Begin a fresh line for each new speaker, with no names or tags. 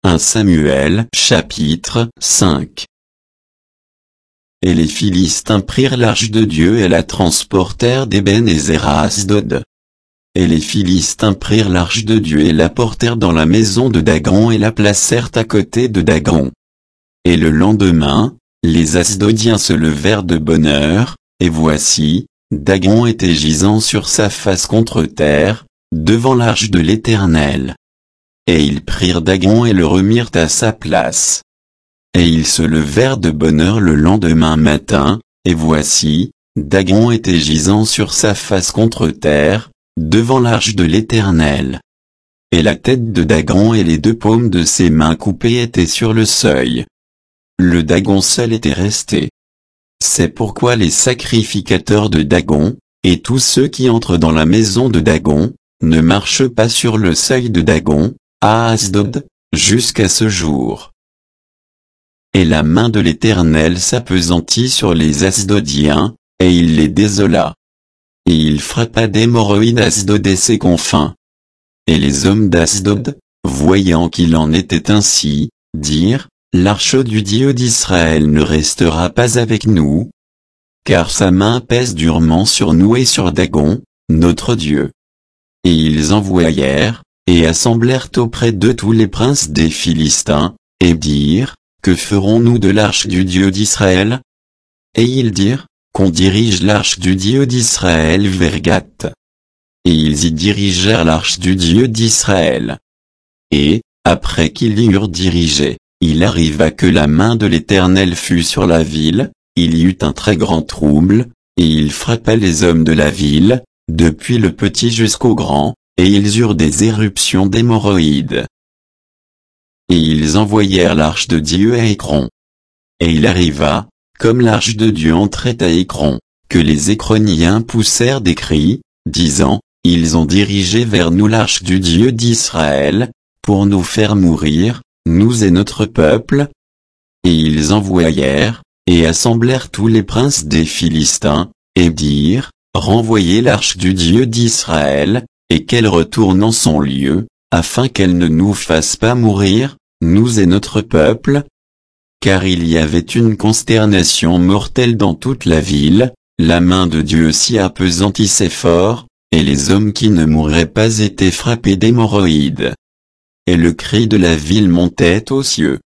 1 Samuel chapitre 5. Et les Philistins prirent l'arche de Dieu et la transportèrent d'Ébénézer à Asdod. Et les Philistins prirent l'arche de Dieu et la portèrent dans la maison de Dagon et la placèrent à côté de Dagon. Et le lendemain, les Asdodiens se levèrent de bonne heure, et voici, Dagon était gisant sur sa face contre terre, devant l'arche de l'Éternel. Et ils prirent Dagon et le remirent à sa place. Et ils se levèrent de bonne heure le lendemain matin, et voici, Dagon était gisant sur sa face contre terre, devant l'arche de l'Éternel. Et la tête de Dagon et les 2 paumes de ses mains coupées étaient sur le seuil. Le Dagon seul était resté. C'est pourquoi les sacrificateurs de Dagon, et tous ceux qui entrent dans la maison de Dagon, ne marchent pas sur le seuil de Dagon, à Asdod, jusqu'à ce jour. Et la main de l'Éternel s'appesantit sur les Asdodiens, et il les désola. Et il frappa d'hémorroïdes Asdod et ses confins. Et les hommes d'Asdod, voyant qu'il en était ainsi, dirent, l'arche du Dieu d'Israël ne restera pas avec nous, car sa main pèse durement sur nous et sur Dagon, notre Dieu. Et ils envoyèrent, et assemblèrent auprès d'eux tous les princes des Philistins, et dirent, que ferons-nous de l'arche du Dieu d'Israël? Et ils dirent, qu'on dirige l'arche du Dieu d'Israël vers Gath. Et ils y dirigèrent l'arche du Dieu d'Israël. Et, après qu'ils l'y eurent dirigée, il arriva que la main de l'Éternel fut sur la ville, il y eut un très grand trouble, et il frappa les hommes de la ville, depuis le petit jusqu'au grand, et ils eurent des éruptions d'hémorroïdes. Et ils envoyèrent l'arche de Dieu à Écron. Et il arriva, comme l'arche de Dieu entrait à Écron, que les Écroniens poussèrent des cris, disant, ils ont dirigé vers nous l'arche du Dieu d'Israël, pour nous faire mourir, nous et notre peuple. Et ils envoyèrent, et assemblèrent tous les princes des Philistins, et dirent, renvoyez l'arche du Dieu d'Israël, et qu'elle retourne en son lieu, afin qu'elle ne nous fasse pas mourir, nous et notre peuple. Car il y avait une consternation mortelle dans toute la ville, la main de Dieu s'y appesantissait fort, et les hommes qui ne mourraient pas étaient frappés d'hémorroïdes. Et le cri de la ville montait aux cieux.